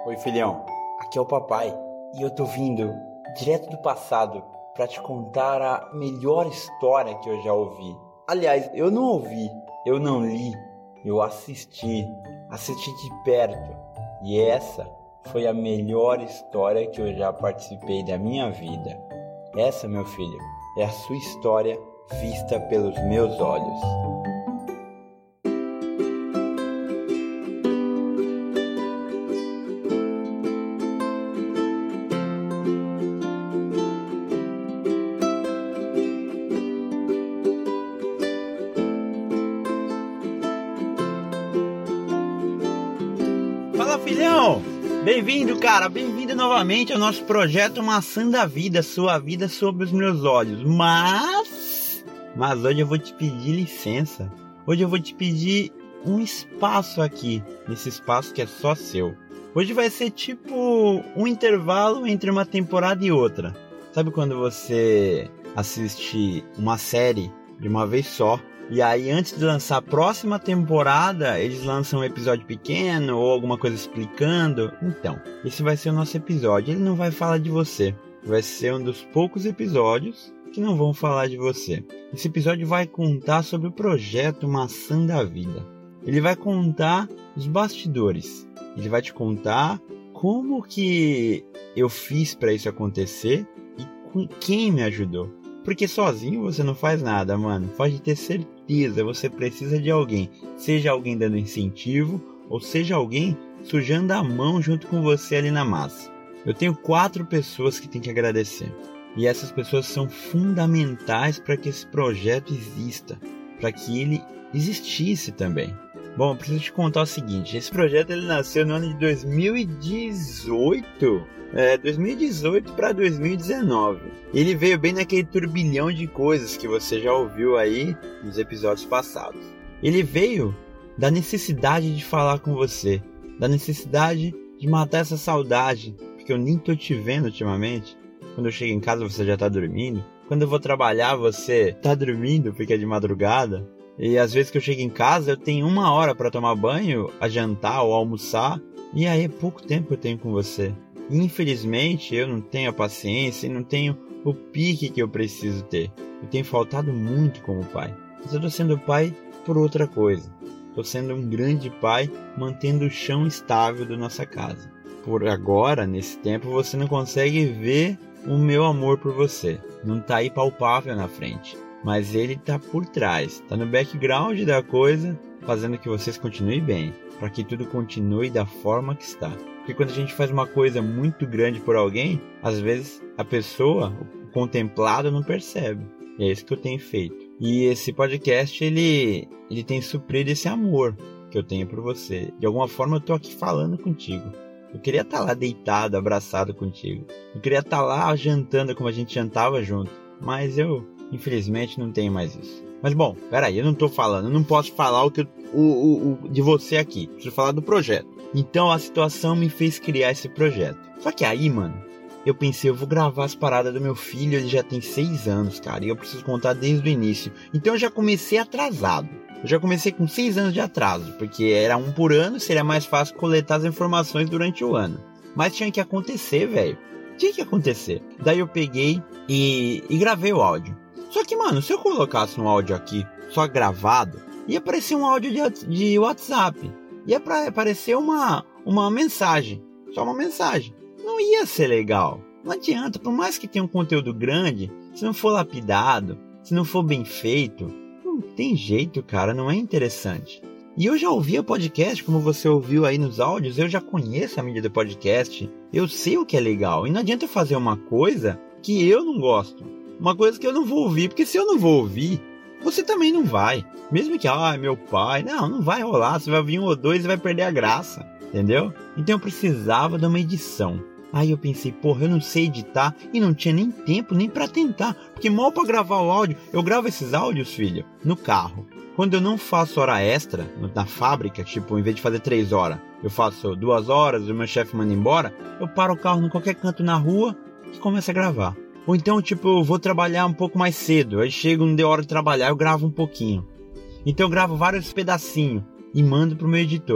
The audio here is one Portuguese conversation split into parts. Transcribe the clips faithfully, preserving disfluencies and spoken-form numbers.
Oi, filhão, aqui é o papai e eu tô vindo direto do passado pra te contar a melhor história que eu já ouvi. Aliás, eu não ouvi, eu não li, eu assisti, assisti de perto. E essa foi a melhor história que eu já participei da minha vida. Essa, meu filho, é a sua história vista pelos meus olhos. Fala, filhão! Bem-vindo, cara, bem-vindo novamente ao nosso projeto Maçã da Vida, sua vida sob os meus olhos. Mas, mas hoje eu vou te pedir licença. Hoje eu vou te pedir um espaço aqui, nesse espaço que é só seu. Hoje vai ser tipo um intervalo entre uma temporada e outra. Sabe quando você assiste uma série de uma vez só? E aí, antes de lançar a próxima temporada, eles lançam um episódio pequeno ou alguma coisa explicando. Então, esse vai ser o nosso episódio. Ele não vai falar de você. Vai ser um dos poucos episódios que não vão falar de você. Esse episódio vai contar sobre o projeto Maçã da Vida. Ele vai contar os bastidores. Ele vai te contar como que eu fiz para isso acontecer e com quem me ajudou. Porque sozinho você não faz nada, mano. Pode ter certeza, você precisa de alguém. Seja alguém dando incentivo, ou seja alguém sujando a mão junto com você ali na massa. Eu tenho quatro pessoas que tenho que agradecer. E essas pessoas são fundamentais para que esse projeto exista. Para que ele existisse também. Bom, eu preciso te contar o seguinte. Esse projeto ele nasceu no ano de dois mil e dezoito. É, dois mil e dezoito para dois mil e dezenove. Ele veio bem naquele turbilhão de coisas que você já ouviu aí nos episódios passados. Ele veio da necessidade de falar com você, da necessidade de matar essa saudade, porque eu nem tô te vendo ultimamente. Quando eu chego em casa você já tá dormindo. Quando eu vou trabalhar você tá dormindo porque é de madrugada. E às vezes que eu chego em casa eu tenho uma hora para tomar banho, a jantar ou almoçar. E aí é pouco tempo que eu tenho com você. Infelizmente, eu não tenho a paciência e não tenho o pique que eu preciso ter. Eu tenho faltado muito como pai. Mas eu tô sendo pai por outra coisa. Tô sendo um grande pai mantendo o chão estável da nossa casa. Por agora, nesse tempo, você não consegue ver o meu amor por você. Não tá aí palpável na frente. Mas ele tá por trás. Tá no background da coisa, fazendo que vocês continuem bem. Para que tudo continue da forma que está. Porque quando a gente faz uma coisa muito grande por alguém, às vezes a pessoa, o contemplado, não percebe. E é isso que eu tenho feito. E esse podcast, ele, ele tem suprido esse amor que eu tenho por você. De alguma forma eu tô aqui falando contigo. Eu queria estar lá deitado, abraçado contigo. Eu queria estar lá jantando como a gente jantava junto. Mas eu, infelizmente, não tenho mais isso. Mas bom, peraí, eu não tô falando, eu não posso falar o que eu, o, o, o, de você aqui. Preciso falar do projeto. Então a situação me fez criar esse projeto. Só que aí, mano, eu pensei, eu vou gravar as paradas do meu filho, ele já tem seis anos, cara, e eu preciso contar desde o início. Então eu já comecei atrasado. Eu já comecei com seis anos de atraso, porque era um por ano, seria mais fácil coletar as informações durante o ano. Mas tinha que acontecer, velho. Tinha que acontecer. Daí eu peguei e, e gravei o áudio. Só que, mano, se eu colocasse um áudio aqui, só gravado, ia aparecer um áudio de, de WhatsApp. Ia pra aparecer uma, uma mensagem. Só uma mensagem. Não ia ser legal. Não adianta. Por mais que tenha um conteúdo grande, se não for lapidado, se não for bem feito, não tem jeito, cara. Não é interessante. E eu já ouvia podcast, como você ouviu aí nos áudios. Eu já conheço a mídia do podcast. Eu sei o que é legal. E não adianta eu fazer uma coisa que eu não gosto. Uma coisa que eu não vou ouvir. Porque se eu não vou ouvir, você também não vai. Mesmo que, ah, meu pai... Não, não vai rolar. Você vai vir um ou dois e vai perder a graça. Entendeu? Então eu precisava de uma edição. Aí eu pensei, porra, eu não sei editar. E não tinha nem tempo nem pra tentar. Porque mal pra gravar o áudio... Eu gravo esses áudios, filho, no carro. Quando eu não faço hora extra na fábrica, tipo, em vez de fazer três horas, eu faço duas horas, o meu chefe manda embora, eu paro o carro em qualquer canto na rua e começo a gravar. Ou então, tipo, eu vou trabalhar um pouco mais cedo. Aí chego, não deu hora de trabalhar, eu gravo um pouquinho. Então eu gravo vários pedacinhos e mando pro meu editor.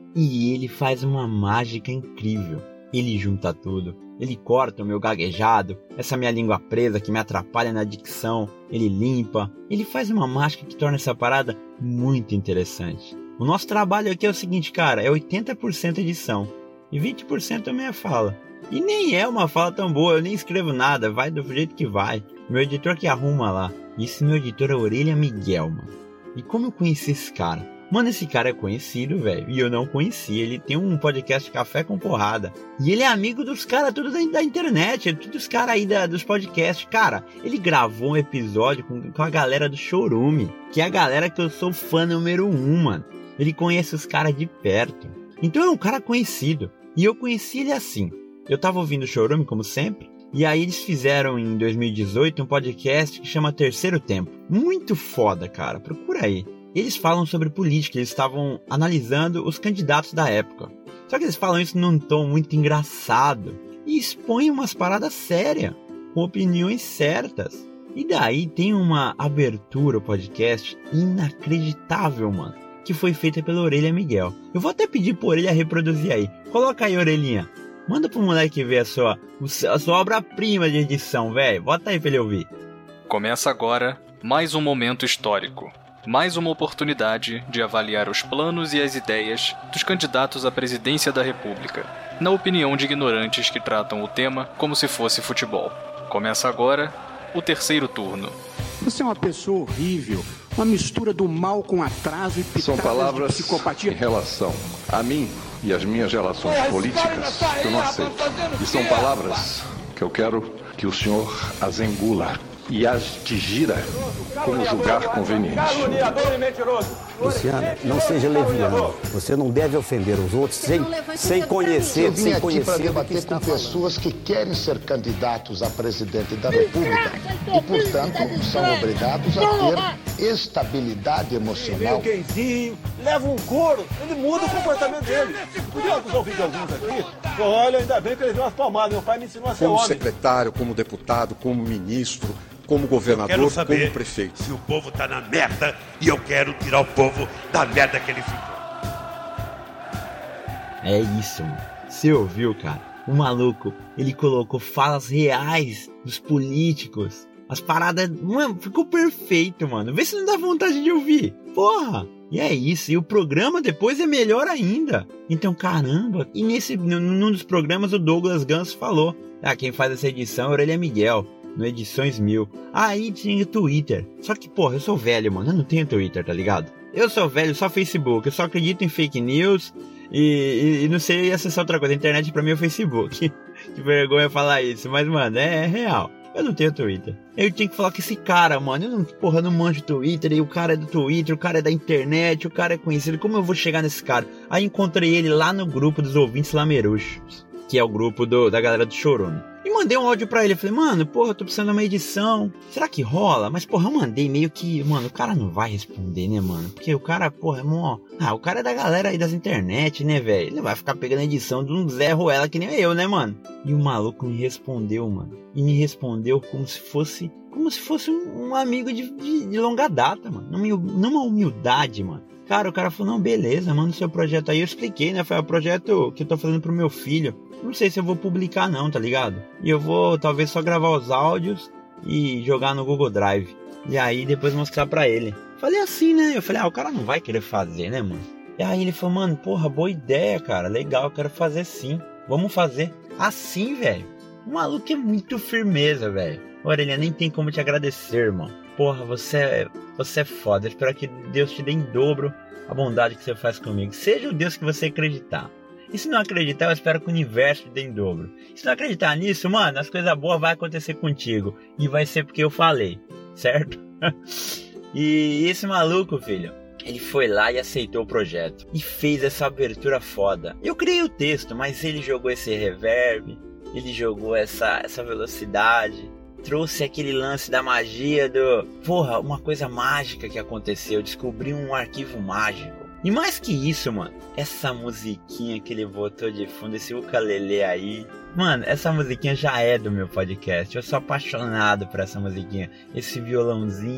E ele faz uma mágica incrível. Ele junta tudo. Ele corta o meu gaguejado, essa minha língua presa que me atrapalha na dicção. Ele limpa. Ele faz uma mágica que torna essa parada muito interessante. O nosso trabalho aqui é o seguinte, cara, é oitenta por cento edição e vinte por cento a minha fala. E nem é uma fala tão boa, eu nem escrevo nada, vai do jeito que vai. Meu editor que arruma lá. E esse meu editor é Orelha Miguel, mano. E como eu conheci esse cara? Mano, esse cara é conhecido, velho. E eu não conhecia. Ele tem um podcast Café com Porrada. E ele é amigo dos caras todos da, da internet. Todos os caras aí da, dos podcasts. Cara, ele gravou um episódio com, com a galera do Chorume. Que é a galera que eu sou fã número um, mano. Ele conhece os caras de perto. Então é um cara conhecido. E eu conheci ele assim. Eu tava ouvindo o Chorume, como sempre. E aí eles fizeram em dois mil e dezoito um podcast que chama Terceiro Tempo. Muito foda, cara. Procura aí. Eles falam sobre política, eles estavam analisando os candidatos da época. Só que eles falam isso num tom muito engraçado e expõem umas paradas sérias, com opiniões certas. E daí tem uma abertura ao podcast inacreditável, mano, que foi feita pela Orelha Miguel. Eu vou até pedir pra Orelha reproduzir aí. Coloca aí, Orelhinha. Manda pro moleque ver a sua, a sua obra-prima de edição, velho. Bota aí pra ele ouvir. Começa agora mais um momento histórico. Mais uma oportunidade de avaliar os planos e as ideias dos candidatos à presidência da República, na opinião de ignorantes que tratam o tema como se fosse futebol. Começa agora o terceiro turno. Você é uma pessoa horrível, uma mistura do mal com atraso e pitadas São palavras de psicopatia. em relação a mim e as minhas relações políticas que eu não aceito. E são palavras que eu quero que o senhor as engula e as digira como julgar conveniente. Luciana, não seja leviano. Você não deve ofender os outros sem, sem conhecer, Eu vim sem aqui conhecer para o que debater está com falando. pessoas que querem ser candidatos a presidente da República e, portanto, são obrigados a ter estabilidade emocional. Quenzinho, leva um couro, ele muda o comportamento dele. Podia acusar o vídeo de alguns aqui? Olha, ainda bem que ele deu umas palmadas. Meu pai me ensinou a ser como homem. secretário, como deputado, como ministro, como governador, quero saber como prefeito. Se o povo tá na merda e eu quero tirar o povo da merda que ele ficou. É isso, mano. Você ouviu, cara? O maluco, ele colocou falas reais dos políticos. As paradas, mano, ficou perfeito, mano. Vê se não dá vontade de ouvir. Porra! E é isso, e o programa depois é melhor ainda. Então, caramba, e nesse, num dos programas o Douglas Ganso falou. Ah, quem faz essa edição é a Orelha Miguel, no Edições Mil. Aí tinha o Twitter. Só que, porra, eu sou velho, mano, eu não tenho Twitter, tá ligado? Eu sou velho, só Facebook, eu só acredito em fake news e, e, e não sei acessar outra coisa. A internet pra mim é o Facebook. Que vergonha falar isso, mas, mano, é, é real. Eu não tenho Twitter. Eu tinha que falar com esse cara, mano. Eu não, porra, não manjo Twitter. E o cara é do Twitter, o cara é da internet, o cara é conhecido. Como eu vou chegar nesse cara? Aí encontrei ele lá no grupo dos ouvintes lameruxos, que é o grupo do, da galera do Chorume. E mandei um áudio pra ele. Eu falei, mano, porra, eu tô precisando de uma edição. Será que rola? Mas, porra, eu mandei meio que... Mano, o cara não vai responder, né, mano? Porque o cara, porra, é mó... Ah, o cara é da galera aí das internet, né, velho? Ele vai ficar pegando a edição de um Zé Ruela que nem eu, né, mano? E o maluco me respondeu, mano. E me respondeu como se fosse... Como se fosse um, um amigo de, de, de longa data, mano. Numa humildade, mano. Cara, o cara falou, não, beleza, manda o seu projeto aí. Eu expliquei, né? Foi o projeto que eu tô fazendo pro meu filho. Não sei se eu vou publicar não, tá ligado? E eu vou talvez só gravar os áudios e jogar no Google Drive. E aí depois mostrar pra ele. Falei assim, né? Eu falei, ah, o cara não vai querer fazer, né, mano? E aí ele falou, mano, porra, boa ideia, cara. Legal, eu quero fazer sim. Vamos fazer. Assim, velho. O maluco é muito firmeza, velho. Orelha, nem tem como te agradecer, irmão. Porra, você é, você é foda. Eu espero que Deus te dê em dobro a bondade que você faz comigo. Seja o Deus que você acreditar. E se não acreditar, eu espero que o universo te dê em dobro. E se não acreditar nisso, mano, as coisas boas vão acontecer contigo. E vai ser porque eu falei, certo? E esse maluco, filho, ele foi lá e aceitou o projeto. E fez essa abertura foda. Eu criei o texto, mas ele jogou esse reverb. Ele jogou essa, essa velocidade. Trouxe aquele lance da magia do... Porra, uma coisa mágica que aconteceu. Descobri um arquivo mágico. E mais que isso, mano, essa musiquinha que ele botou de fundo, esse ukulele aí. Mano, essa musiquinha já é do meu podcast. Eu sou apaixonado por essa musiquinha. Esse violãozinho.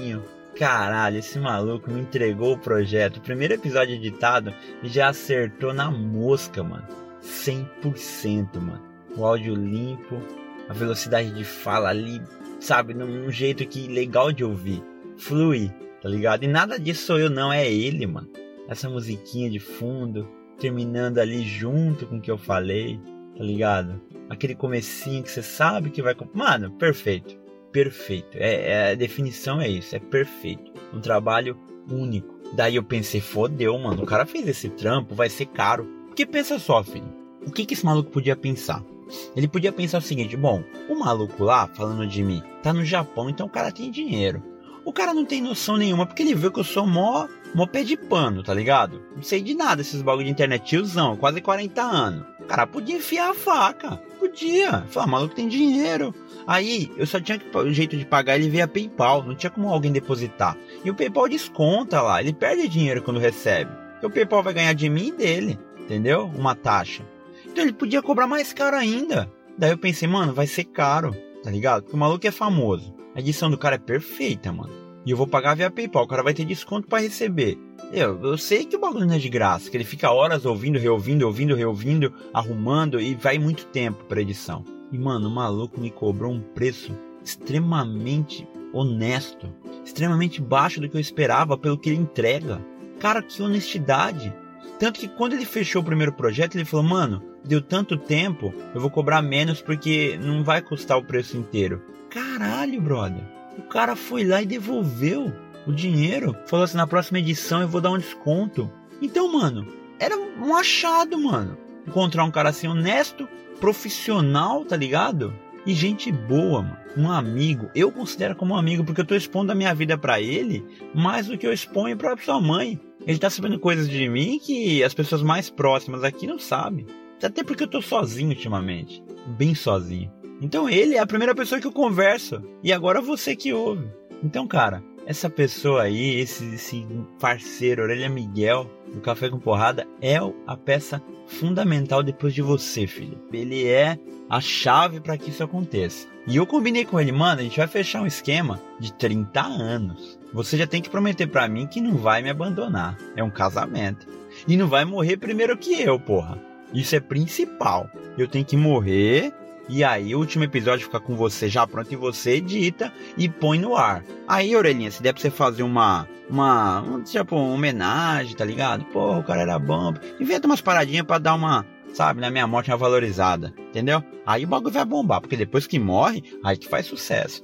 caralho, esse maluco me entregou o projeto. O primeiro episódio editado e já acertou na mosca, mano. cem por cento, mano. O áudio limpo, a velocidade de fala ali, sabe, num jeito que legal de ouvir. Flui, tá ligado? E nada disso sou eu não, é ele, mano. Essa musiquinha de fundo, terminando ali junto com o que eu falei, tá ligado? Aquele comecinho que você sabe que vai... Mano, perfeito. Perfeito. É, é, a definição é isso, é perfeito. Um trabalho único. Daí eu pensei, fodeu, mano. O cara fez esse trampo, vai ser caro. Porque pensa só, filho. O que que esse maluco podia pensar? Ele podia pensar o seguinte, bom, o maluco lá, falando de mim, tá no Japão, então o cara tem dinheiro. O cara não tem noção nenhuma, porque ele viu que eu sou mó, mó pé de pano, tá ligado? Não sei de nada esses bagulho de internet, tiozão, quase quarenta anos. O cara podia enfiar a faca, podia. Falar, maluco tem dinheiro. Aí, eu só tinha que, o jeito de pagar ele via PayPal, não tinha como alguém depositar. E o PayPal desconta lá, ele perde dinheiro quando recebe. Porque o PayPal vai ganhar de mim e dele, entendeu? Uma taxa. Então ele podia cobrar mais caro ainda. Daí eu pensei, mano, vai ser caro, tá ligado? Porque o maluco é famoso. A edição do cara é perfeita, mano. E eu vou pagar via PayPal, o cara vai ter desconto pra receber. Eu, eu sei que o bagulho não é de graça, que ele fica horas ouvindo, reouvindo, ouvindo, reouvindo, arrumando e vai muito tempo pra edição. E, mano, o maluco me cobrou um preço extremamente honesto, extremamente baixo do que eu esperava pelo que ele entrega. Cara, que honestidade. Tanto que quando ele fechou o primeiro projeto, ele falou, mano, deu tanto tempo, eu vou cobrar menos porque não vai custar o preço inteiro. Caralho, brother. O cara foi lá e devolveu o dinheiro. Falou assim, na próxima edição eu vou dar um desconto. Então, mano, era um achado, mano. Encontrar um cara assim honesto, profissional, tá ligado? E gente boa, mano. Um amigo. Eu considero como um amigo porque eu tô expondo a minha vida pra ele mais do que eu exponho pra sua mãe. Ele tá sabendo coisas de mim que as pessoas mais próximas aqui não sabem. Até porque eu tô sozinho ultimamente. Bem sozinho. Então ele é a primeira pessoa que eu converso. E agora você que ouve. Então, cara, essa pessoa aí, esse, esse parceiro, Orelha Miguel, do Café com Porrada, é a peça fundamental depois de você, filho. Ele é a chave para que isso aconteça. E eu combinei com ele, mano, a gente vai fechar um esquema de trinta anos. Você já tem que prometer pra mim que não vai me abandonar. É um casamento. E não vai morrer primeiro que eu, porra. Isso é principal. Eu tenho que morrer... E aí, o último episódio fica com você já pronto e você edita e põe no ar. Aí, Orelhinha, se der pra você fazer uma, uma, um, tipo, uma homenagem, tá ligado? Pô, o cara era bom. Inventa umas paradinhas pra dar uma, sabe, na minha morte uma valorizada, entendeu? Aí o bagulho vai bombar, porque depois que morre, aí que faz sucesso.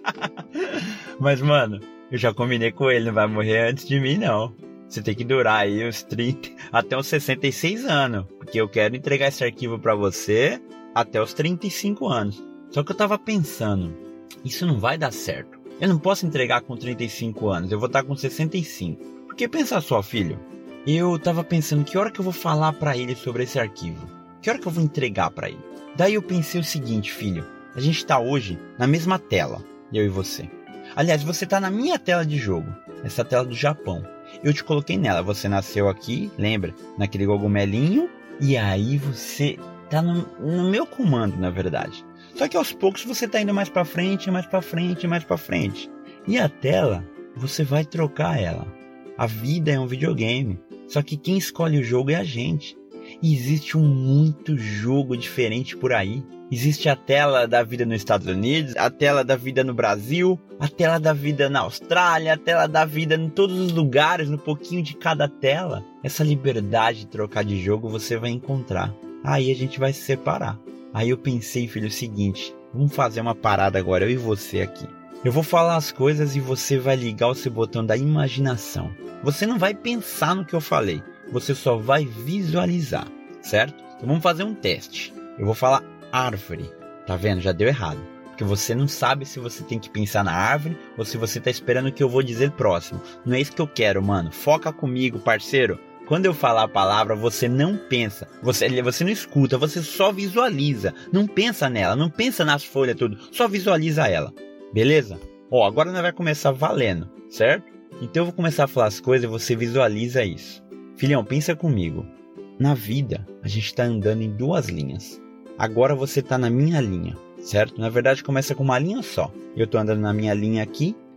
Mas, mano, eu já combinei com ele, não vai morrer antes de mim, não. Você tem que durar aí uns trinta, até uns sessenta e seis anos, porque eu quero entregar esse arquivo pra você... até os trinta e cinco anos. Só que eu tava pensando, isso não vai dar certo. Eu não posso entregar com trinta e cinco anos, eu vou estar com sessenta e cinco. Porque pensa só, filho, eu tava pensando que hora que eu vou falar pra ele sobre esse arquivo? Que hora que eu vou entregar pra ele? Daí eu pensei o seguinte, filho, a gente tá hoje na mesma tela, eu e você. Aliás, você tá na minha tela de jogo, essa tela do Japão. Eu te coloquei nela, você nasceu aqui, lembra? Naquele cogumelinho, e aí você... tá no, no meu comando, na verdade. Só que aos poucos você tá indo mais pra frente, mais pra frente, mais pra frente. E a tela, você vai trocar ela. A vida é um videogame. Só que quem escolhe o jogo é a gente. E existe um muito jogo diferente por aí. Existe a tela da vida nos Estados Unidos, a tela da vida no Brasil, a tela da vida na Austrália, a tela da vida em todos os lugares, no pouquinho de cada tela. Essa liberdade de trocar de jogo você vai encontrar. Aí a gente vai se separar. Aí eu pensei, filho, o seguinte, vamos fazer uma parada agora, eu e você aqui. Eu vou falar as coisas e você vai ligar o seu botão da imaginação. Você não vai pensar no que eu falei, você só vai visualizar, certo? Então vamos fazer um teste. Eu vou falar árvore, tá vendo? Já deu errado. Porque você não sabe se você tem que pensar na árvore ou se você tá esperando o que eu vou dizer próximo. Não é isso que eu quero, mano. Foca comigo, parceiro. Quando eu falar a palavra, você não pensa, você, você não escuta, você só visualiza. Não pensa nela, não pensa nas folhas tudo, só visualiza ela. Beleza? Ó, agora nós vai começar valendo, certo? Então eu vou começar a falar as coisas e você visualiza isso. Filhão, pensa comigo. Na vida, a gente tá andando em duas linhas. Agora você tá na minha linha, certo? Na verdade começa com uma linha só. Eu tô andando na minha linha aqui,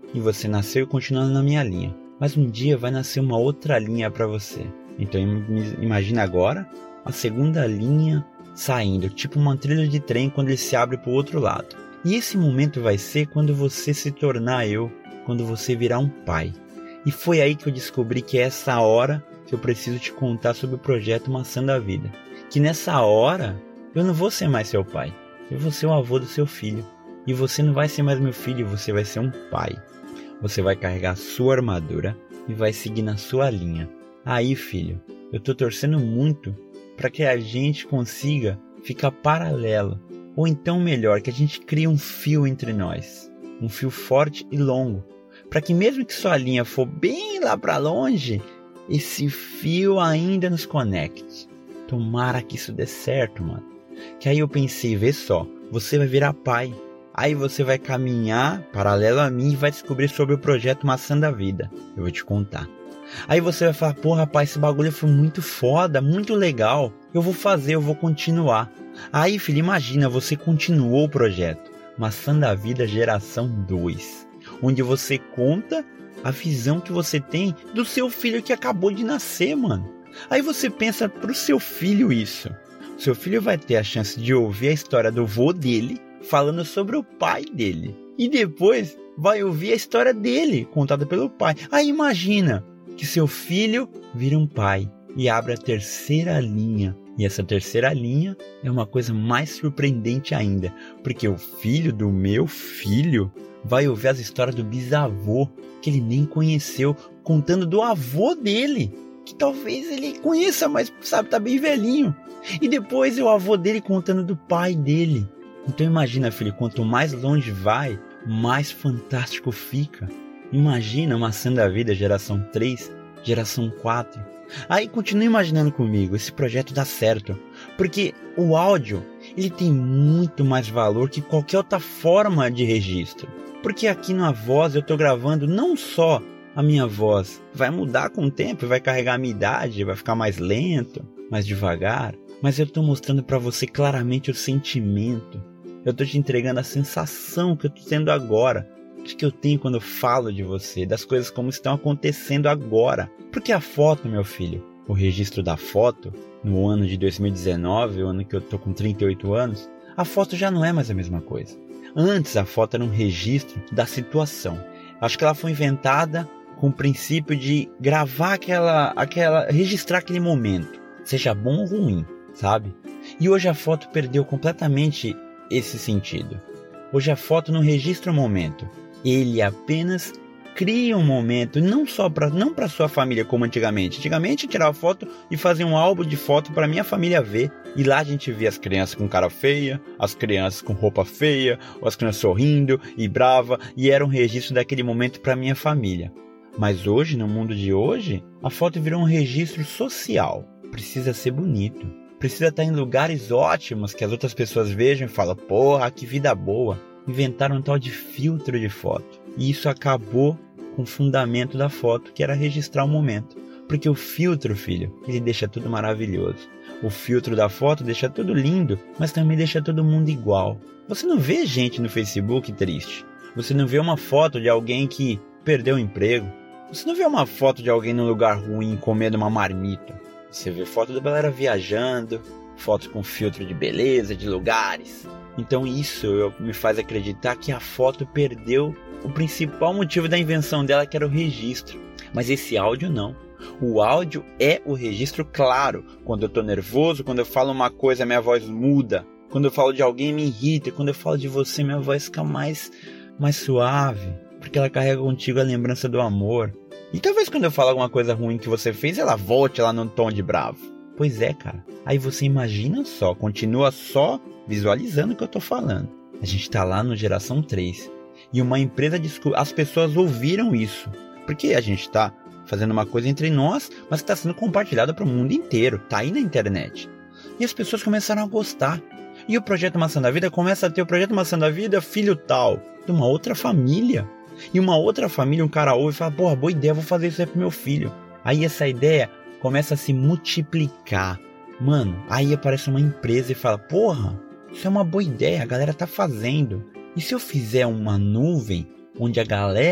e você nasceu continuando na minha linha. Mas um dia vai nascer uma outra linha para você. Então imagina agora a segunda linha saindo, tipo uma trilha de trem quando ele se abre para o outro lado. E esse momento vai ser quando você se tornar eu, quando você virar um pai. E foi aí que eu descobri que é essa hora que eu preciso te contar sobre o projeto Maçã da Vida. Que nessa hora eu não vou ser mais seu pai, eu vou ser o avô do seu filho. E você não vai ser mais meu filho, você vai ser um pai. Você vai carregar a sua armadura e vai seguir na sua linha. Aí, filho, eu tô torcendo muito para que a gente consiga ficar paralelo. Ou então, melhor, que a gente crie um fio entre nós. Um fio forte e longo. Para que mesmo que sua linha for bem lá para longe, esse fio ainda nos conecte. Tomara que isso dê certo, mano. Que aí eu pensei, vê só, você vai virar pai. Aí você vai caminhar paralelo a mim e vai descobrir sobre o projeto Maçã da Vida. Eu vou te contar. Aí você vai falar, pô rapaz, esse bagulho foi muito foda, muito legal. Eu vou fazer, eu vou continuar. Aí filho, imagina, você continuou o projeto Maçã da Vida geração dois. Onde você conta a visão que você tem do seu filho que acabou de nascer, mano. Aí você pensa pro seu filho isso. O seu filho vai ter a chance de ouvir a história do vô dele falando sobre o pai dele. E depois vai ouvir a história dele, contada pelo pai. Aí imagina que seu filho vira um pai e abre a terceira linha. E essa terceira linha é uma coisa mais surpreendente ainda. Porque o filho do meu filho vai ouvir as histórias do bisavô, que ele nem conheceu, contando do avô dele, que talvez ele conheça, mas sabe, tá bem velhinho. E depois é o avô dele contando do pai dele. Então imagina, filho, quanto mais longe vai, mais fantástico fica. Imagina Maçã da Vida geração três, geração quatro. Aí continue imaginando comigo, esse projeto dá certo. Porque o áudio, ele tem muito mais valor que qualquer outra forma de registro. Porque aqui na voz eu tô gravando não só a minha voz. Vai mudar com o tempo, vai carregar a minha idade, vai ficar mais lento, mais devagar. Mas eu tô mostrando pra você claramente o sentimento. Eu tô te entregando a sensação que eu tô tendo agora, de que eu tenho quando eu falo de você, das coisas como estão acontecendo agora. Porque a foto, meu filho, o registro da foto, no ano de dois mil e dezenove, o ano que eu tô com trinta e oito anos, a foto já não é mais a mesma coisa. Antes a foto era um registro da situação. Acho que ela foi inventada com o princípio de gravar aquela, aquela, registrar aquele momento, seja bom ou ruim, sabe? E hoje a foto perdeu completamente esse sentido. Hoje a foto não registra o momento, ele apenas cria um momento, não só para não para sua família como antigamente. Antigamente eu tirava foto e fazia um álbum de foto para minha família ver. E lá a gente via as crianças com cara feia, as crianças com roupa feia, ou as crianças sorrindo e brava, e era um registro daquele momento para minha família. Mas hoje, no mundo de hoje, a foto virou um registro social. Precisa ser bonito. Precisa estar em lugares ótimos que as outras pessoas vejam e falam, porra, que vida boa. Inventaram um tal de filtro de foto. E isso acabou com o fundamento da foto, que era registrar o momento. Porque o filtro, filho, ele deixa tudo maravilhoso. O filtro da foto deixa tudo lindo, mas também deixa todo mundo igual. Você não vê gente no Facebook triste. Você não vê uma foto de alguém que perdeu o emprego. Você não vê uma foto de alguém num lugar ruim comendo uma marmita. Você vê foto da galera viajando, fotos com filtro de beleza, de lugares. Então isso eu, me faz acreditar que a foto perdeu o principal motivo da invenção dela, que era o registro. Mas esse áudio não. O áudio é o registro claro. Quando eu tô nervoso, quando eu falo uma coisa, minha voz muda. Quando eu falo de alguém, me irrita. Quando eu falo de você, minha voz fica mais, mais suave. Porque ela carrega contigo a lembrança do amor. E talvez quando eu falo alguma coisa ruim que você fez, ela volte lá no tom de bravo. Pois é, cara. Aí você imagina só, continua só visualizando o que eu tô falando. A gente tá lá no geração três. E uma empresa descobriu. As pessoas ouviram isso. Porque a gente tá fazendo uma coisa entre nós, mas está sendo compartilhada para o mundo inteiro, tá aí na internet. E as pessoas começaram a gostar. E o Projeto Maçã da Vida começa a ter o Projeto Maçã da Vida filho tal, de uma outra família. E uma outra família, um cara ouve e fala, porra, boa ideia, vou fazer isso aí pro meu filho. Aí essa ideia começa a se multiplicar. Mano, aí aparece uma empresa e fala, porra, isso é uma boa ideia, a galera tá fazendo. E se eu fizer uma nuvem onde a galera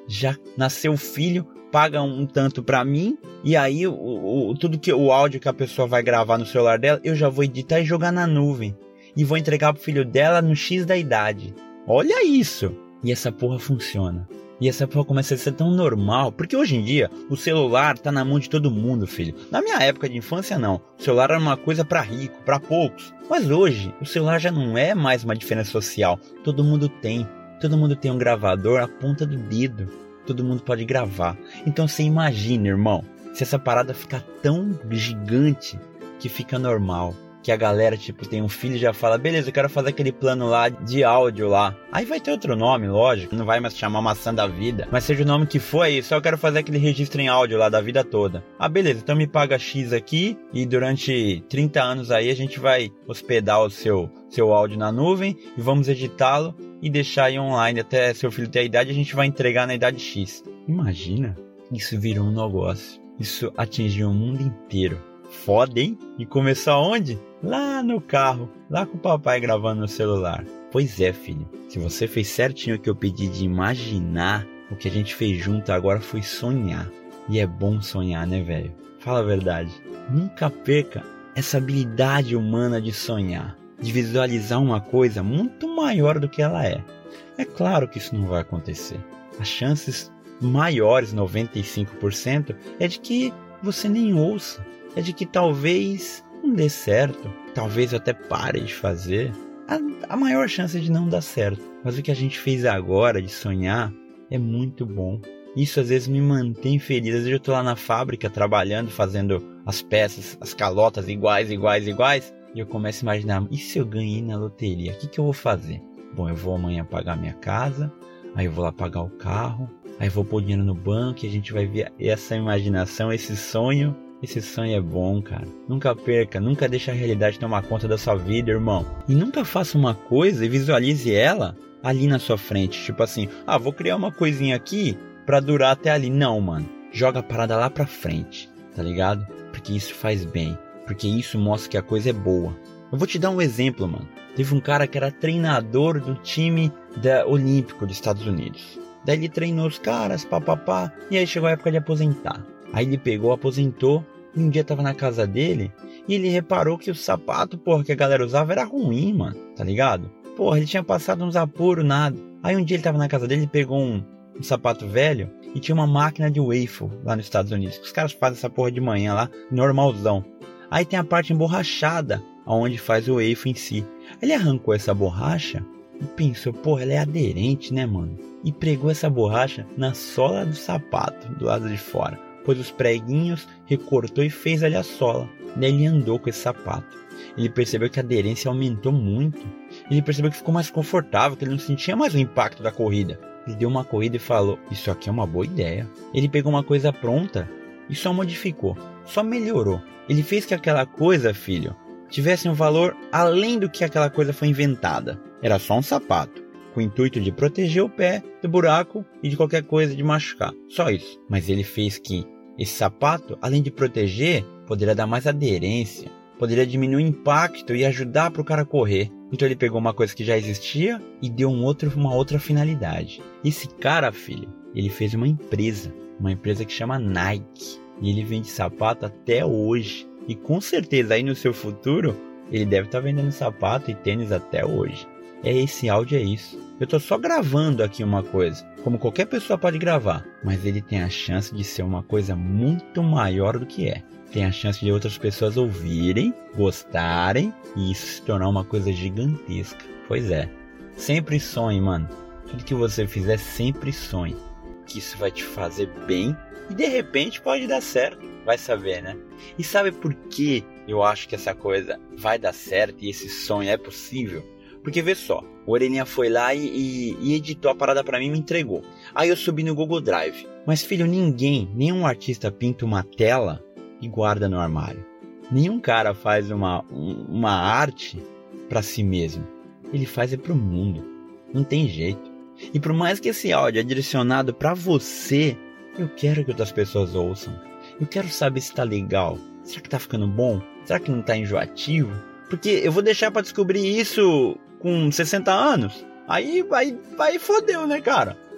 já nasceu o filho, paga um tanto pra mim, e aí o, o, tudo que o áudio que a pessoa vai gravar no celular dela, eu já vou editar e jogar na nuvem. E vou entregar pro filho dela no X da idade. Olha isso! E essa porra funciona. E essa porra começa a ser tão normal. Porque hoje em dia, o celular tá na mão de todo mundo, filho. Na minha época de infância, não. O celular era uma coisa pra rico, pra poucos. Mas hoje, o celular já não é mais uma diferença social. Todo mundo tem. Todo mundo tem um gravador à ponta do dedo. Todo mundo pode gravar. Então você imagina, irmão, se essa parada ficar tão gigante que fica normal. Que a galera, tipo, tem um filho e já fala, beleza, eu quero fazer aquele plano lá de áudio lá. Aí vai ter outro nome, lógico, não vai mais chamar maçã da vida. Mas seja o nome que for aí, só eu quero fazer aquele registro em áudio lá da vida toda. Ah, beleza, então me paga X aqui e durante trinta anos aí a gente vai hospedar o seu, seu áudio na nuvem e vamos editá-lo e deixar aí online até seu filho ter a idade e a gente vai entregar na idade X. Imagina, isso virou um negócio. Isso atingiu o mundo inteiro. Foda, hein? E começou aonde? Lá no carro, lá com o papai gravando no celular. Pois é, filho, se você fez certinho o que eu pedi de imaginar, o que a gente fez junto agora foi sonhar. E é bom sonhar, né, velho? Fala a verdade. Nunca perca essa habilidade humana de sonhar, de visualizar uma coisa muito maior do que ela é. É claro que isso não vai acontecer. As chances maiores, noventa e cinco por cento, é de que você nem ouça. É de que talvez não dê certo, talvez até pare de fazer. A, a maior chance é de não dar certo. Mas o que a gente fez agora de sonhar é muito bom. Isso às vezes me mantém feliz. Às vezes eu tô lá na fábrica trabalhando, fazendo as peças, as calotas iguais, iguais, iguais. E eu começo a imaginar, e se eu ganhei na loteria? O que, que eu vou fazer? Bom, eu vou amanhã pagar minha casa, aí eu vou lá pagar o carro, aí eu vou pôr dinheiro no banco e a gente vai ver essa imaginação, esse sonho. Esse sonho é bom, cara. Nunca perca, nunca deixe a realidade tomar conta da sua vida, irmão. E nunca faça uma coisa e visualize ela ali na sua frente. Tipo assim, ah, vou criar uma coisinha aqui pra durar até ali. Não, mano. Joga a parada lá pra frente, tá ligado? Porque isso faz bem. Porque isso mostra que a coisa é boa. Eu vou te dar um exemplo, mano. Teve um cara que era treinador do time da olímpico dos Estados Unidos. Daí ele treinou os caras, papapá. E aí chegou a época de aposentar. Aí ele pegou, aposentou. E um dia tava na casa dele e ele reparou que o sapato, porra, que a galera usava era ruim, mano, tá ligado? Porra, ele tinha passado uns apuros, nada. Aí um dia ele tava na casa dele e pegou um, um sapato velho e tinha uma máquina de waffle lá nos Estados Unidos. Os caras fazem essa porra de manhã lá, normalzão. Aí tem a parte emborrachada, onde faz o waffle em si. Ele arrancou essa borracha e pensou, porra, ela é aderente, né, mano? E pregou essa borracha na sola do sapato, do lado de fora. Pôs os preguinhos, recortou e fez ali a sola. Daí ele andou com esse sapato. Ele percebeu que a aderência aumentou muito. Ele percebeu que ficou mais confortável, que ele não sentia mais o impacto da corrida. Ele deu uma corrida e falou, isso aqui é uma boa ideia. Ele pegou uma coisa pronta e só modificou, só melhorou. Ele fez que aquela coisa, filho, tivesse um valor além do que aquela coisa foi inventada. Era só um sapato, com o intuito de proteger o pé do buraco e de qualquer coisa de machucar. Só isso. Mas ele fez que esse sapato, além de proteger, poderia dar mais aderência, poderia diminuir o impacto e ajudar para o cara correr. Então ele pegou uma coisa que já existia e deu um outro, uma outra finalidade. Esse cara, filho, ele fez uma empresa, uma empresa que chama Nike. E ele vende sapato até hoje. E com certeza aí no seu futuro, ele deve estar vendendo sapato e tênis até hoje. É esse áudio, é isso. Eu tô só gravando aqui uma coisa, como qualquer pessoa pode gravar, mas ele tem a chance de ser uma coisa muito maior do que é. Tem a chance de outras pessoas ouvirem, gostarem e isso se tornar uma coisa gigantesca. Pois é, sempre sonhe, mano. Tudo que você fizer, sempre sonhe. Que isso vai te fazer bem e de repente pode dar certo. Vai saber, né? E sabe por que eu acho que essa coisa vai dar certo e esse sonho é possível? Porque vê só, o Orelhinha foi lá e, e, e editou a parada pra mim e me entregou. Aí eu subi no Google Drive. Mas filho, ninguém, nenhum artista pinta uma tela e guarda no armário. Nenhum cara faz uma, uma arte pra si mesmo. Ele faz é pro mundo. Não tem jeito. E por mais que esse áudio é direcionado pra você, eu quero que outras pessoas ouçam. Eu quero saber se tá legal. Será que tá ficando bom? Será que não tá enjoativo? Porque eu vou deixar pra descobrir isso com sessenta anos. Aí vai, vai fodeu, né, cara?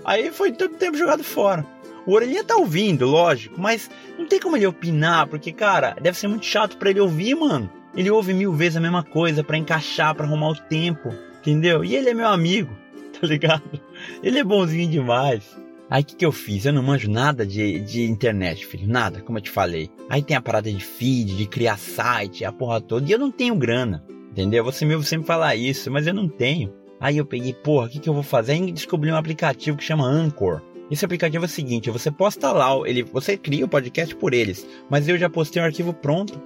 Aí foi todo tempo jogado fora. O Orelhinha tá ouvindo, lógico, mas não tem como ele opinar, porque, cara, deve ser muito chato pra ele ouvir, mano. Ele ouve mil vezes a mesma coisa pra encaixar, pra arrumar o tempo, entendeu? E ele é meu amigo, tá ligado? Ele é bonzinho demais. Aí o que, que eu fiz? Eu não manjo nada de, de internet, filho, nada, como eu te falei. Aí tem a parada de feed, de criar site, a porra toda, e eu não tenho grana, entendeu? Você me ouve sempre falar isso, mas eu não tenho. Aí eu peguei, porra, o que, que eu vou fazer? Aí descobri um aplicativo que chama Anchor. Esse aplicativo é o seguinte, você posta lá, ele, você cria o podcast por eles, mas eu já postei um arquivo pronto.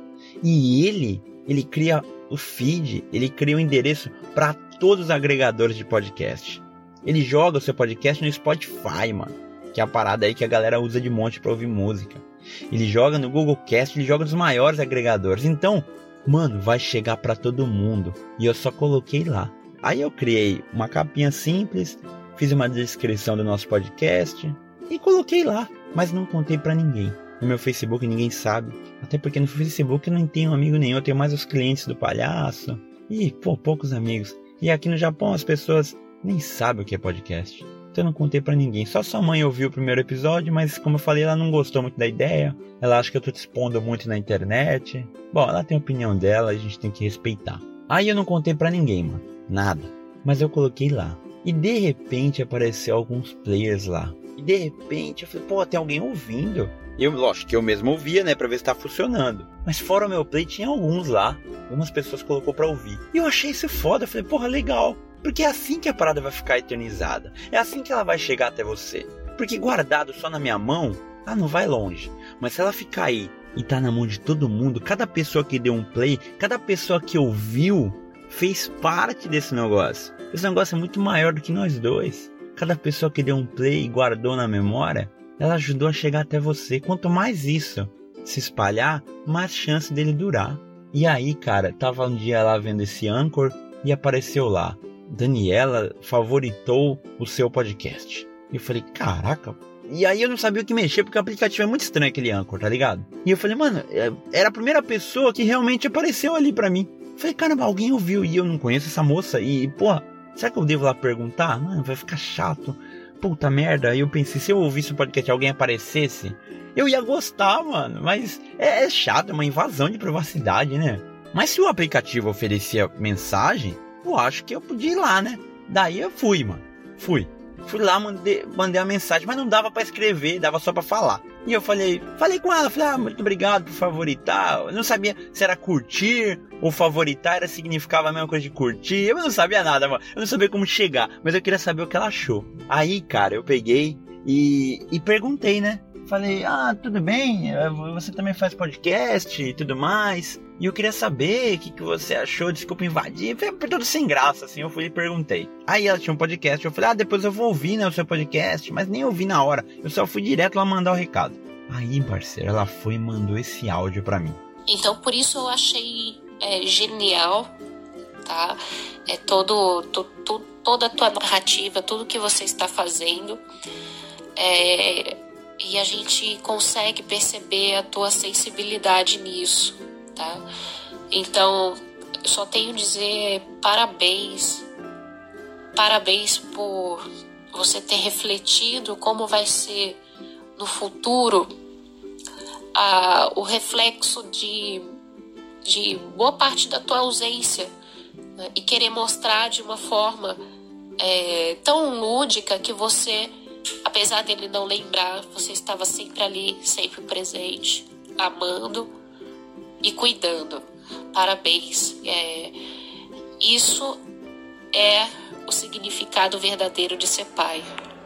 E ele, ele cria o feed, ele cria o endereço para todos os agregadores de podcast. Ele joga o seu podcast no Spotify, mano, que é a parada aí que a galera usa de monte pra ouvir música. Ele joga no Google Cast, ele joga nos maiores agregadores. Então, mano, vai chegar pra todo mundo. E eu só coloquei lá. Aí eu criei uma capinha simples, fiz uma descrição do nosso podcast e coloquei lá. Mas não contei pra ninguém. No meu Facebook ninguém sabe. Até porque no Facebook eu não tenho amigo nenhum. Eu tenho mais os clientes do palhaço. E, pô, poucos amigos. E aqui no Japão as pessoas nem sabem o que é podcast. Então eu não contei pra ninguém. Só sua mãe ouviu o primeiro episódio, mas como eu falei, ela não gostou muito da ideia. Ela acha que eu tô te expondo muito na internet. Bom, ela tem a opinião dela, a gente tem que respeitar. Aí eu não contei pra ninguém, mano. Nada. Mas eu coloquei lá. E de repente apareceu alguns players lá. E de repente eu falei, pô, tem alguém ouvindo. Eu, lógico que eu mesmo ouvia, né, pra ver se tá funcionando. Mas fora o meu play tinha alguns lá. Algumas pessoas colocou pra ouvir. E eu achei isso foda. Eu falei, porra, legal. Porque é assim que a parada vai ficar eternizada. É assim que ela vai chegar até você. Porque guardado só na minha mão, ela não vai longe. Mas se ela ficar aí e tá na mão de todo mundo, cada pessoa que deu um play, cada pessoa que ouviu, fez parte desse negócio. Esse negócio é muito maior do que nós dois. Cada pessoa que deu um play e guardou na memória, ela ajudou a chegar até você. Quanto mais isso se espalhar, mais chance dele durar. E aí, cara, tava um dia lá vendo esse Anchor e apareceu lá: Daniela favoritou o seu podcast. E eu falei, caraca. E aí eu não sabia o que mexer, porque o aplicativo é muito estranho, aquele Anchor, tá ligado? E eu falei, mano, era a primeira pessoa que realmente apareceu ali pra mim. Eu falei, caramba, alguém ouviu e eu não conheço essa moça. E, porra, será que eu devo lá perguntar? Mano, vai ficar chato. Puta merda. Aí eu pensei, se eu ouvisse o podcast e alguém aparecesse, eu ia gostar, mano. Mas é, é chato, é uma invasão de privacidade, né? Mas se o aplicativo oferecia mensagem, eu acho que eu podia ir lá, né? Daí eu fui, mano. Fui. Fui lá, mandei, mandei a mensagem, mas não dava pra escrever, dava só pra falar. E eu falei, falei com ela, falei, ah, muito obrigado por favoritar. Eu não sabia se era curtir ou favoritar, era, significava a mesma coisa de curtir. Eu não sabia nada, mano. Eu não sabia como chegar, mas eu queria saber o que ela achou. Aí, cara, eu peguei e, e perguntei, né? Falei, ah, tudo bem, você também faz podcast e tudo mais. E eu queria saber o que, que você achou, desculpa invadir. Foi tudo sem graça, assim, eu fui e perguntei. Aí ela tinha um podcast, eu falei, ah, depois eu vou ouvir, né, o seu podcast. Mas nem ouvi na hora, eu só fui direto lá mandar o recado. Aí, parceiro, ela foi e mandou esse áudio pra mim. Então, por isso eu achei é, genial, tá? É todo, to, to, toda a tua narrativa, tudo que você está fazendo. É... E a gente consegue perceber a tua sensibilidade nisso, tá? Então, eu só tenho a dizer parabéns. Parabéns por você ter refletido como vai ser no futuro a, o reflexo de, de boa parte da tua ausência, né? E querer mostrar de uma forma é, tão lúdica que você... Apesar dele não lembrar, você estava sempre ali, sempre presente, amando e cuidando. Parabéns. É, isso é o significado verdadeiro de ser pai.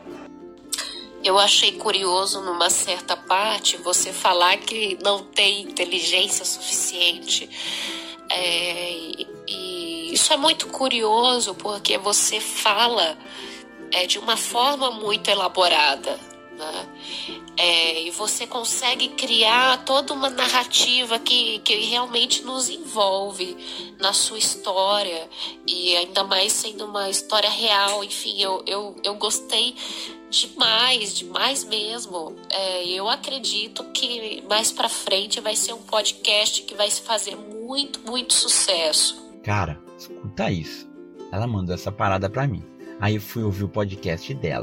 Eu achei curioso, numa certa parte, você falar que não tem inteligência suficiente. É, e isso é muito curioso, porque você fala... É, de uma forma muito elaborada, né? É, e você consegue criar toda uma narrativa que, que realmente nos envolve na sua história, e ainda mais sendo uma história real. Enfim, eu, eu, eu gostei demais, demais mesmo. É, eu acredito que mais pra frente vai ser um podcast que vai fazer muito, muito sucesso. Cara, escuta isso. Ela mandou essa parada pra mim. Aí eu fui ouvir o podcast dela.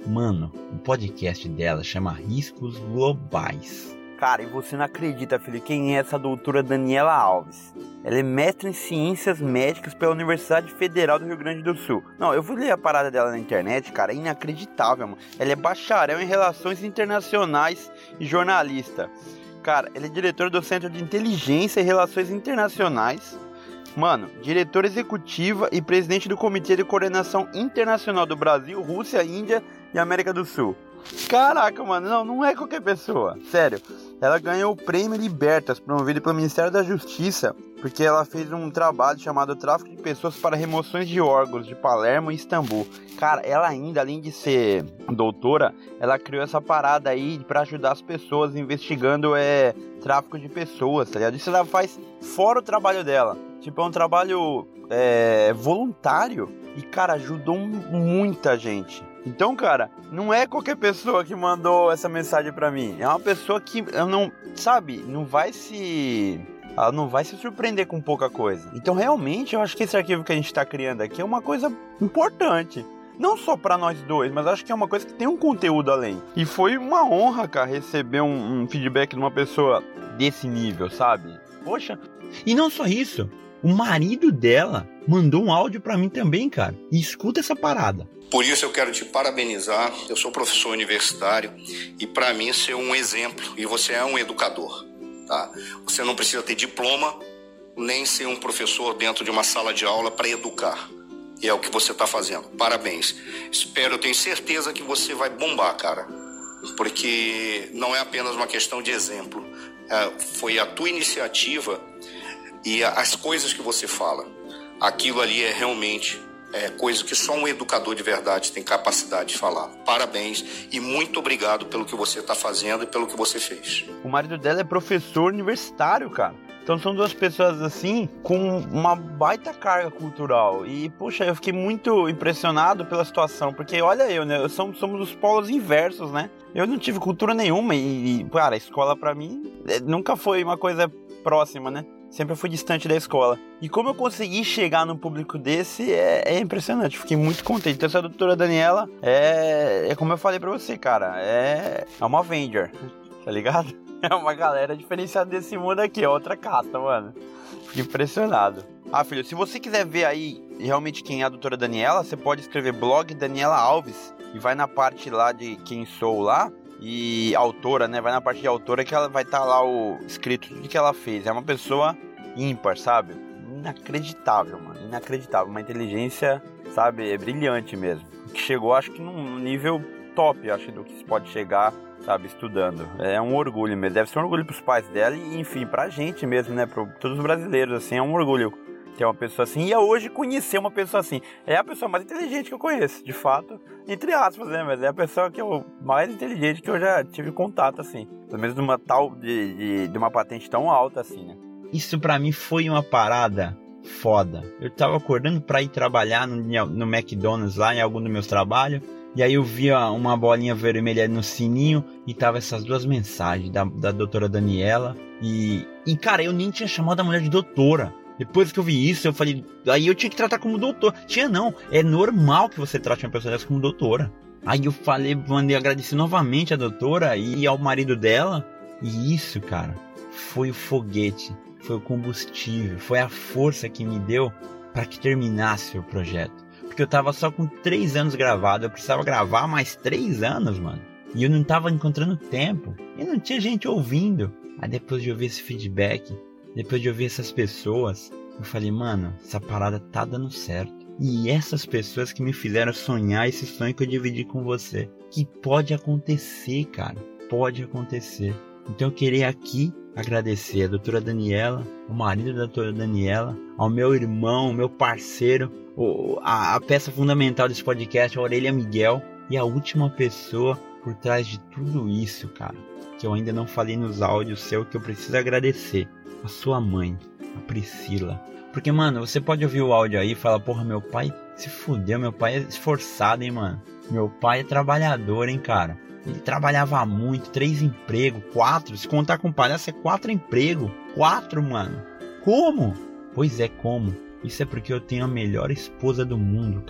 Mano, o podcast dela chama Riscos Globais. Cara, e você não acredita, filho, quem é essa doutora Daniela Alves? Ela é mestre em Ciências Médicas pela Universidade Federal do Rio Grande do Sul. Não, eu fui ler a parada dela na internet, cara, é inacreditável, mano. Ela é bacharel em Relações Internacionais e jornalista. Cara, ela é diretora do Centro de Inteligência e Relações Internacionais. Mano, diretora executiva e presidente do Comitê de Coordenação Internacional do Brasil, Rússia, Índia e América do Sul. Caraca, mano, não, não é qualquer pessoa, sério. Ela ganhou o Prêmio Libertas, promovido pelo Ministério da Justiça, porque ela fez um trabalho chamado Tráfico de Pessoas para Remoções de Órgãos, de Palermo e Istambul. Cara, ela ainda, além de ser doutora, ela criou essa parada aí para ajudar as pessoas investigando é, tráfico de pessoas, tá ligado? Isso ela faz fora o trabalho dela. Tipo, é um trabalho é, voluntário e, cara, ajudou muita gente. Então, cara, não é qualquer pessoa que mandou essa mensagem pra mim. É uma pessoa que, eu não, sabe, não vai se... Ela não vai se surpreender com pouca coisa. Então, realmente, eu acho que esse arquivo que a gente tá criando aqui é uma coisa importante. Não só pra nós dois, mas acho que é uma coisa que tem um conteúdo além. E foi uma honra, cara, receber um, um feedback de uma pessoa desse nível, sabe? Poxa. E não só isso. O marido dela mandou um áudio pra mim também, cara. E escuta essa parada. Por isso eu quero te parabenizar. Eu sou professor universitário e para mim ser um exemplo. E você é um educador, tá? Você não precisa ter diploma nem ser um professor dentro de uma sala de aula para educar. E é o que você está fazendo. Parabéns. Espero, eu tenho certeza que você vai bombar, cara. Porque não é apenas uma questão de exemplo. É, foi a tua iniciativa e as coisas que você fala. Aquilo ali é realmente... É coisa que só um educador de verdade tem capacidade de falar. Parabéns e muito obrigado pelo que você está fazendo e pelo que você fez. O marido dela é professor universitário, cara. Então são duas pessoas assim, com uma baita carga cultural. E, poxa, eu fiquei muito impressionado pela situação. Porque, olha eu, né? Somos, somos os polos inversos, né? Eu não tive cultura nenhuma e, cara, a escola pra mim nunca foi uma coisa próxima, né? Sempre fui distante da escola. E como eu consegui chegar num público desse, é, é impressionante. Fiquei muito contente. Então essa doutora Daniela é, é como eu falei pra você, cara. É, é uma Avenger, tá ligado? É uma galera diferenciada desse mundo aqui. É outra casta, mano. Fiquei impressionado. Ah, filho, se você quiser ver aí realmente quem é a doutora Daniela, você pode escrever blog Daniela Alves. E vai na parte lá de quem sou lá. E autora, né? Vai na parte de autora que ela vai estar tá lá o escrito tudo que ela fez. É uma pessoa ímpar, sabe? Inacreditável, mano. Inacreditável. Uma inteligência, sabe? É brilhante mesmo. Que chegou, acho que num nível top, acho, do que se pode chegar, sabe? Estudando. É um orgulho mesmo. Deve ser um orgulho pros pais dela e, enfim, pra gente mesmo, né? Pra todos os brasileiros, assim. É um orgulho ter uma pessoa assim, e é hoje conhecer uma pessoa assim. É a pessoa mais inteligente que eu conheço, de fato, entre aspas, né? Mas é a pessoa que eu, mais inteligente que eu já tive contato, assim. Pelo menos de uma tal, de, de, de uma patente tão alta, assim, né? Isso pra mim foi uma parada foda. Eu tava acordando pra ir trabalhar no, no McDonald's lá, em algum dos meus trabalhos, e aí eu via uma bolinha vermelha no sininho, e tava essas duas mensagens da, da doutora Daniela, e, e cara, eu nem tinha chamado a mulher de doutora. Depois que eu vi isso, eu falei... Aí eu tinha que tratar como doutor. Tinha não. É normal que você trate uma pessoa dessa como doutora. Aí eu falei... Mandei agradecer novamente a doutora e ao marido dela. E isso, cara, foi o foguete. Foi o combustível. Foi a força que me deu para que terminasse o projeto. Porque eu tava só com três anos gravado. Eu precisava gravar mais três anos, mano. E eu não tava encontrando tempo. E não tinha gente ouvindo. Aí depois de ouvir esse feedback... Depois de ouvir essas pessoas, eu falei, mano, essa parada tá dando certo. E essas pessoas que me fizeram sonhar esse sonho que eu dividi com você. Que pode acontecer, cara. Pode acontecer. Então eu queria aqui agradecer a doutora Daniela, o marido da doutora Daniela, ao meu irmão, meu parceiro, o, a, a peça fundamental desse podcast, a Orelha Miguel. E a última pessoa por trás de tudo isso, cara, que eu ainda não falei nos áudios seu, que eu preciso agradecer. A sua mãe, a Priscila. Porque, mano, você pode ouvir o áudio aí e falar, porra, meu pai se fudeu, meu pai é esforçado, hein, mano. Meu pai é trabalhador, hein, cara. Ele trabalhava muito, três empregos, quatro. Se contar com palhaço, é quatro empregos. Quatro, mano. Como? Pois é, como? Isso é porque eu tenho a melhor esposa do mundo, cara.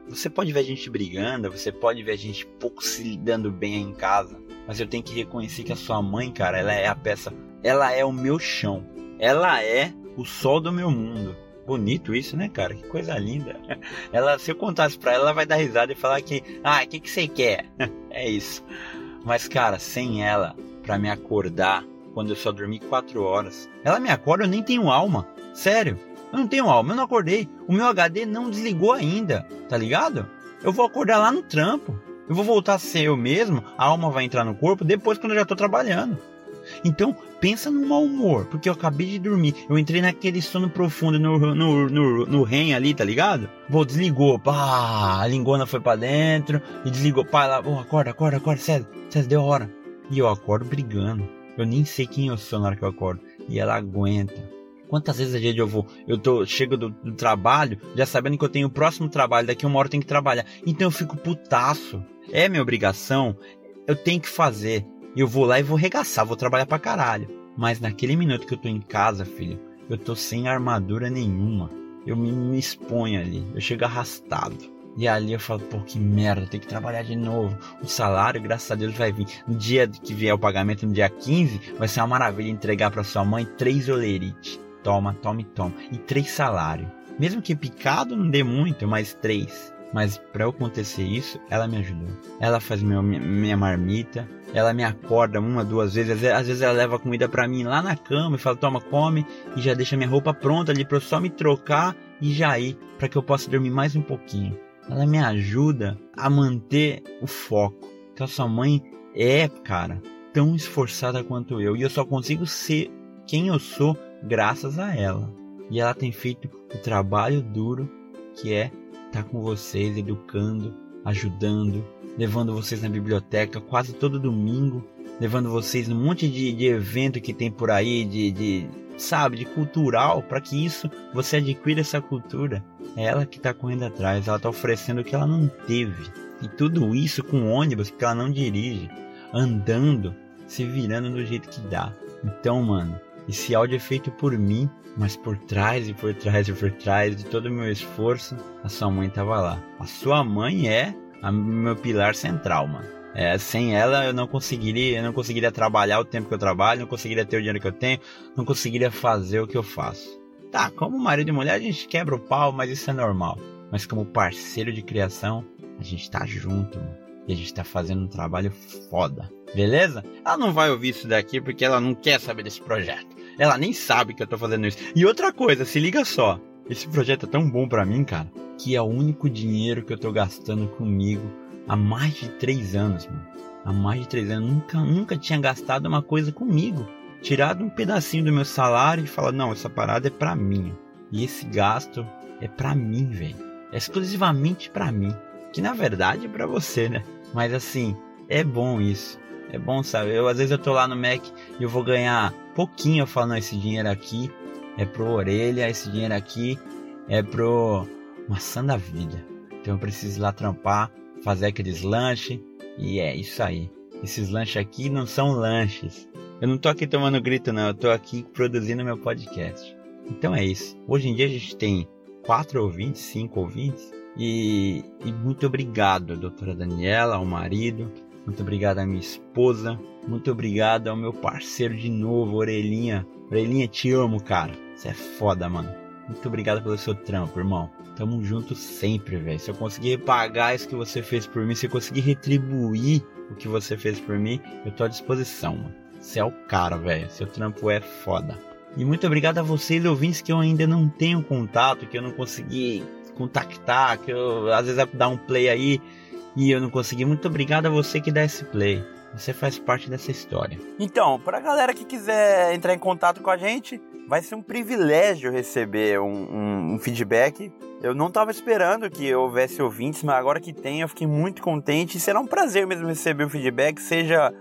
Você pode ver a gente brigando, você pode ver a gente pouco se dando bem aí em casa, mas eu tenho que reconhecer que a sua mãe, cara, ela é a peça, ela é o meu chão, ela é o sol do meu mundo. Bonito isso, né, cara? Que coisa linda. Ela, se eu contasse pra ela, ela vai dar risada e falar que, ah, o que que você quer? É isso. Mas, cara, sem ela, pra me acordar, quando eu só dormi quatro horas, ela me acorda, eu nem tenho alma. Sério, eu não tenho alma, eu não acordei. O meu H D não desligou ainda, tá ligado? Eu vou acordar lá no trampo. Eu vou voltar a ser eu mesmo, a alma vai entrar no corpo depois quando eu já tô trabalhando. Então, pensa no mau humor, porque eu acabei de dormir, eu entrei naquele sono profundo no, no, no, no R E M ali, tá ligado? Pô, desligou, pá, a lingona foi pra dentro e desligou, pá, lá, pô, acorda, acorda, acorda, César, César, deu a hora. E eu acordo brigando, eu nem sei quem eu sou na hora que eu acordo, e ela aguenta. Quantas vezes a gente eu vou, eu tô, chego do, do trabalho, já sabendo que eu tenho o próximo trabalho, daqui uma hora eu tenho que trabalhar, então eu fico putaço, é minha obrigação, eu tenho que fazer. E eu vou lá e vou regaçar, vou trabalhar pra caralho. Mas naquele minuto que eu tô em casa, filho, eu tô sem armadura nenhuma. Eu me, me exponho ali, eu chego arrastado. E ali eu falo, pô, que merda, tem que trabalhar de novo. O salário, graças a Deus, vai vir. No dia que vier o pagamento, no dia quinze, vai ser uma maravilha entregar pra sua mãe três olerite. Toma, toma e toma. E três salários. Mesmo que picado não dê muito, mas três. Mas para eu acontecer isso, ela me ajudou. Ela faz meu, minha marmita, ela me acorda uma, duas vezes. Às, vezes. às vezes ela leva comida para mim lá na cama e fala, toma, come. E já deixa minha roupa pronta ali para eu só me trocar e já ir, para que eu possa dormir mais um pouquinho. Ela me ajuda a manter o foco. Então a sua mãe é, cara, tão esforçada quanto eu. E eu só consigo ser quem eu sou graças a ela. E ela tem feito o trabalho duro que é estar com vocês, educando, ajudando, levando vocês na biblioteca quase todo domingo, levando vocês num monte de, de evento que tem por aí, de, de sabe, de cultural, para que isso, você adquira essa cultura. É ela que está correndo atrás, ela está oferecendo o que ela não teve. E tudo isso com ônibus, porque ela não dirige, andando, se virando do jeito que dá. Então, mano, esse áudio é feito por mim, mas por trás e por trás e por trás de todo o meu esforço, a sua mãe tava lá. A sua mãe é o meu pilar central, mano. É, sem ela eu não conseguiria, eu não conseguiria trabalhar o tempo que eu trabalho, não conseguiria ter o dinheiro que eu tenho, não conseguiria fazer o que eu faço. Tá, como marido e mulher a gente quebra o pau, mas isso é normal. Mas como parceiro de criação, a gente tá junto, mano. E a gente tá fazendo um trabalho foda. Beleza? Ela não vai ouvir isso daqui porque ela não quer saber desse projeto. Ela nem sabe que eu tô fazendo isso. E outra coisa, se liga só. Esse projeto é tão bom pra mim, cara, que é o único dinheiro que eu tô gastando comigo há mais de três anos, mano. Há mais de três anos. Nunca, nunca tinha gastado uma coisa comigo. Tirado um pedacinho do meu salário e falar, não, essa parada é pra mim. E esse gasto é pra mim, velho. É exclusivamente pra mim. Que na verdade é pra você, né? Mas assim, é bom isso. É bom, sabe? Eu, às vezes eu tô lá no Mac e eu vou ganhar pouquinho. Eu falo, não, esse dinheiro aqui é pro orelha, esse dinheiro aqui é pro maçã da vida. Então eu preciso ir lá trampar, fazer aqueles lanches. E é isso aí. Esses lanches aqui não são lanches. Eu não tô aqui tomando grito, não. Eu tô aqui produzindo meu podcast. Então é isso. Hoje em dia a gente tem quatro ouvintes, cinco ouvintes. E, e muito obrigado, doutora Daniela, ao marido. Muito obrigado à minha esposa. Muito obrigado ao meu parceiro de novo, Orelhinha. Orelhinha, te amo, cara. Você é foda, mano. Muito obrigado pelo seu trampo, irmão. Tamo junto sempre, velho. Se eu conseguir pagar isso que você fez por mim, se eu conseguir retribuir o que você fez por mim, eu tô à disposição, mano. Você é o cara, velho. Seu trampo é foda. E muito obrigado a vocês, ouvintes, que eu ainda não tenho contato, que eu não consegui contactar, que eu às vezes é dar um play aí e eu não consegui. Muito obrigado a você que dá esse play. Você faz parte dessa história. Então, pra galera que quiser entrar em contato com a gente, vai ser um privilégio receber um, um, um feedback. Eu não tava esperando que houvesse ouvintes, mas agora que tem, eu fiquei muito contente. E será um prazer mesmo receber um feedback, seja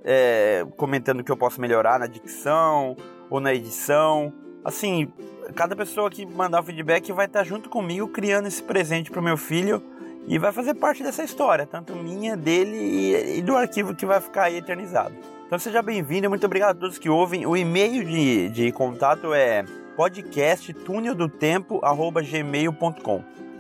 é, comentando o que eu posso melhorar na dicção ou na edição. Assim, cada pessoa que mandar o feedback vai estar junto comigo criando esse presente pro meu filho e vai fazer parte dessa história, tanto minha, dele e, e do arquivo que vai ficar aí eternizado. Então seja bem-vindo, muito obrigado a todos que ouvem. O e-mail de, de contato é podcast túnel do tempo arroba gmail ponto com.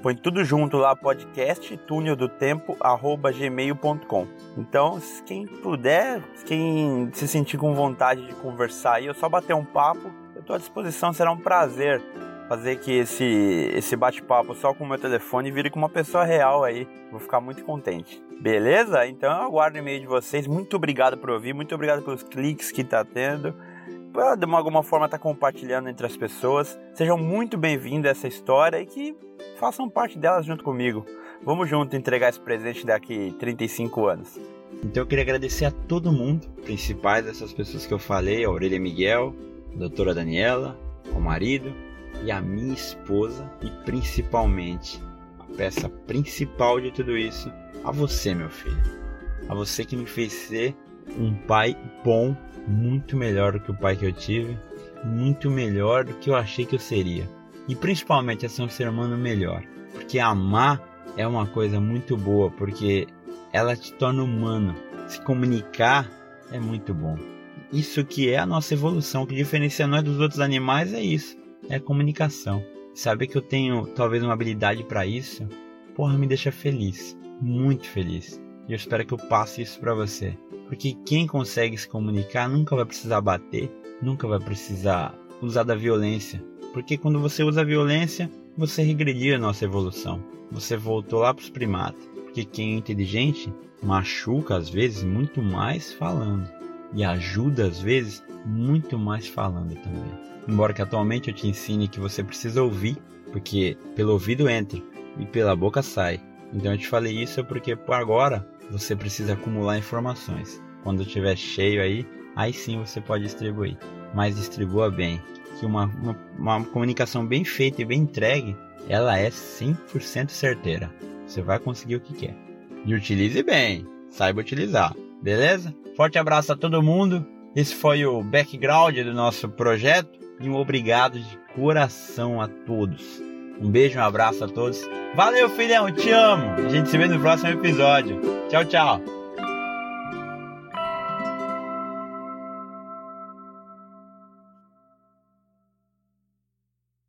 Põe tudo junto lá, podcast túnel do tempo arroba gmail ponto com. Então, quem puder, quem se sentir com vontade de conversar aí, eu só bater um papo, eu estou à disposição, será um prazer fazer que esse, esse bate-papo só com o meu telefone vire com uma pessoa real aí. Vou ficar muito contente. Beleza? Então eu aguardo o e-mail de vocês. Muito obrigado por ouvir, muito obrigado pelos cliques que tá tendo. Pra de alguma forma tá compartilhando entre as pessoas. Sejam muito bem-vindos a essa história e que façam parte delas junto comigo. Vamos junto entregar esse presente daqui trinta e cinco anos. Então eu queria agradecer a todo mundo, principais dessas pessoas que eu falei, a Aurélia Miguel, a doutora Daniela, o marido e a minha esposa, e principalmente, a peça principal de tudo isso, a você, meu filho. A você que me fez ser um pai bom, muito melhor do que o pai que eu tive, muito melhor do que eu achei que eu seria. E principalmente a ser um ser humano melhor. Porque amar é uma coisa muito boa, porque ela te torna humano. Se comunicar é muito bom. Isso que é a nossa evolução, o que diferencia nós dos outros animais é isso, é a comunicação. Saber que eu tenho talvez uma habilidade para isso, porra, me deixa feliz, muito feliz. E eu espero que eu passe isso para você. Porque quem consegue se comunicar nunca vai precisar bater, nunca vai precisar usar da violência. Porque quando você usa a violência, você regrediu a nossa evolução. Você voltou lá para os primatas. Porque quem é inteligente machuca às vezes muito mais falando. E ajuda às vezes muito mais falando também. Embora que atualmente eu te ensine que você precisa ouvir. Porque pelo ouvido entra e pela boca sai. Então eu te falei isso porque por agora você precisa acumular informações. Quando estiver cheio aí, aí sim você pode distribuir. Mas distribua bem. Que uma, uma, uma comunicação bem feita e bem entregue, ela é cem por cento certeira. Você vai conseguir o que quer. E utilize bem. Saiba utilizar. Beleza? Forte abraço a todo mundo. Esse foi o background do nosso projeto. E um obrigado de coração a todos. Um beijo, um abraço a todos. Valeu, filhão. Te amo. A gente se vê no próximo episódio. Tchau, tchau.